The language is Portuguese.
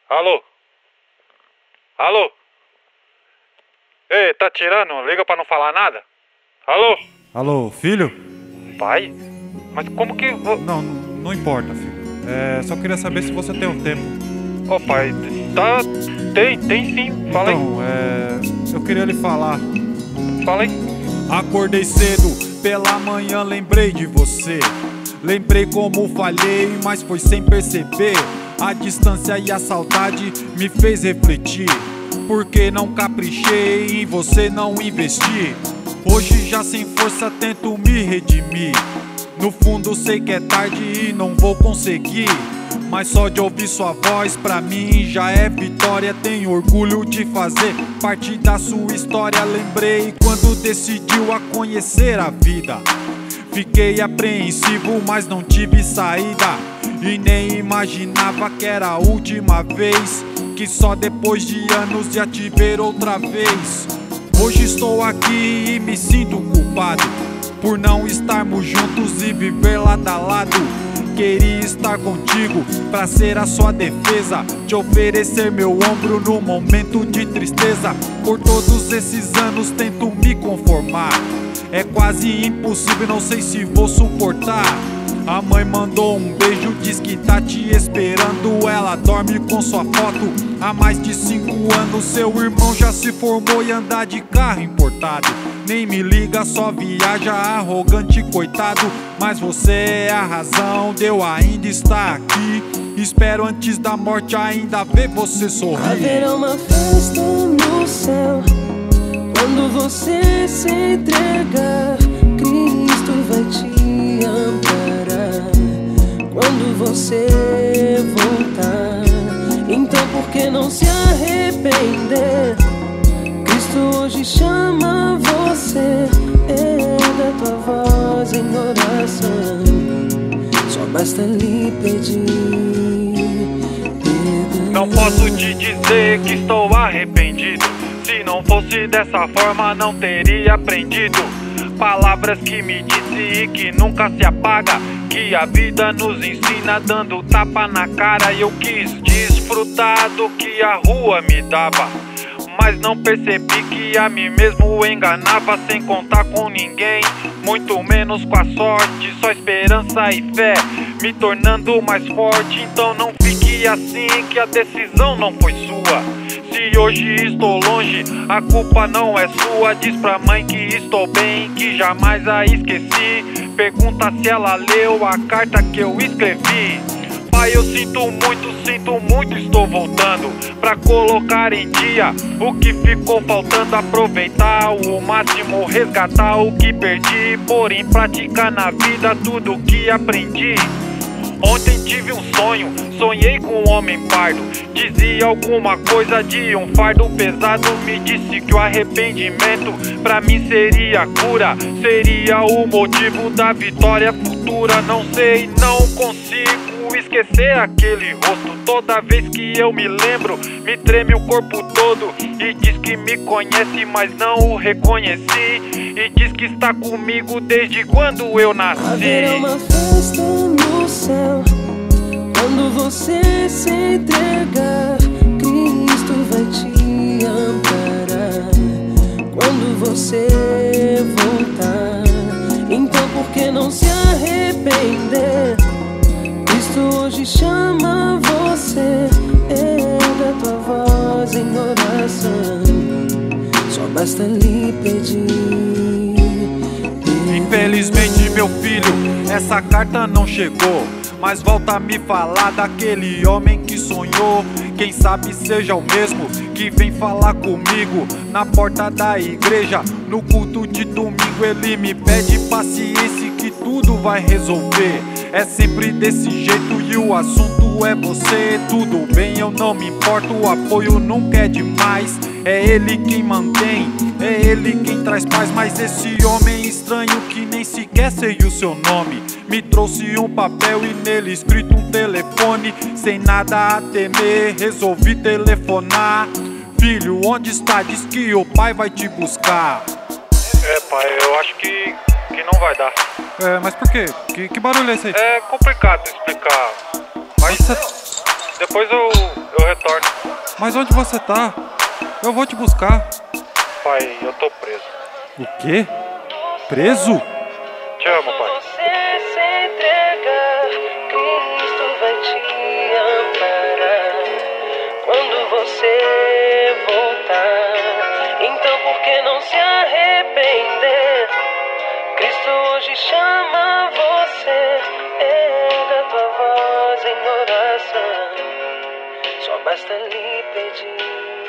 Alô? Alô? Ei, tá tirando? Liga pra não falar nada? Alô? Alô, filho? Pai? Mas como que... Não importa, filho. Só queria saber se você tem um tempo. Ô pai, tá... Tem sim, fala aí. Então, eu queria lhe falar. Fala aí. Acordei cedo, pela manhã lembrei de você. Lembrei como falhei, mas foi sem perceber. A distância e a saudade me fez refletir. Porque não caprichei, em você não investi. Hoje já sem força tento me redimir. No fundo sei que é tarde e não vou conseguir, mas só de ouvir sua voz pra mim já é vitória. Tenho orgulho de fazer parte da sua história. Lembrei quando decidiu a conhecer a vida. Fiquei apreensivo, mas não tive saída. E nem imaginava que era a última vez, que só depois de anos ia te ver outra vez. Hoje estou aqui e me sinto culpado por não estarmos juntos e viver lado a lado. Queria estar contigo pra ser a sua defesa, te oferecer meu ombro no momento de tristeza. Por todos esses anos tento me conformar, é quase impossível, não sei se vou suportar. A mãe mandou um beijo, diz que tá te esperando. Ela dorme com sua foto há mais de 5 anos. Seu irmão já se formou e anda de carro importado. Nem me liga, só viaja, arrogante coitado. Mas você é a razão de eu ainda estar aqui. Espero antes da morte ainda ver você sorrir. Haverá uma festa no céu quando você se entregar. Cristo vai te amparar quando você voltar. Então por que não se arrepender? Cristo hoje chama você. Erga tua voz em oração, só basta lhe pedir perdão. Não posso te dizer que estou arrependido. Se não fosse dessa forma não teria aprendido. Palavras que me disse e que nunca se apaga, que a vida nos ensina dando tapa na cara. E eu quis desfrutar do que a rua me dava, mas não percebi que a mim mesmo enganava. Sem contar com ninguém, muito menos com a sorte. Só esperança e fé, me tornando mais forte. Então não fique assim, que a decisão não foi sua. Se hoje estou longe, a culpa não é sua. Diz pra mãe que estou bem, que jamais a esqueci. Pergunta se ela leu a carta que eu escrevi. Pai, eu sinto muito, estou voltando pra colocar em dia o que ficou faltando. Aproveitar o máximo, resgatar o que perdi, pôr em prática na vida tudo que aprendi. Ontem tive um sonho, sonhei com um homem pardo. Dizia alguma coisa de um fardo pesado. Me disse que o arrependimento pra mim seria a cura, seria o motivo da vitória futura. Não sei, não consigo esquecer aquele rosto. Toda vez que eu me lembro, me treme o corpo todo. E diz que me conhece, mas não o reconheci. E diz que está comigo desde quando eu nasci. Haverá uma festa no céu quando você se entregar. Cristo vai te amparar quando você voltar. Então por que não se arrepender? Cristo hoje chama você. Erga tua voz em oração, só basta lhe pedir perdão. Infelizmente, meu filho, essa carta não chegou, mas volta a me falar daquele homem que sonhou. Quem sabe seja o mesmo que vem falar comigo na porta da igreja. No culto de domingo ele me pede paciência e que tudo vai resolver. É sempre desse jeito e o assunto é você. Tudo bem, eu não me importo, o apoio nunca é demais. É ele quem mantém, é ele quem traz paz. Mas esse homem estranho que nem sequer sei o seu nome me trouxe um papel e nele escrito um telefone. Sem nada a temer, resolvi telefonar. Filho, onde está? Diz que o pai vai te buscar. Pai, eu acho que não vai dar. Mas por quê? Que barulho é esse aí? É complicado explicar, mas... Depois eu retorno. Mas onde você tá? Eu vou te buscar. Pai, eu tô preso. O quê? Preso? Te amo, pai. Você se entregar, Cristo vai te amparar. Quando você voltar, então por que não se arrepender? Cristo hoje chama você, erga tua voz em oração, só basta lhe pedir.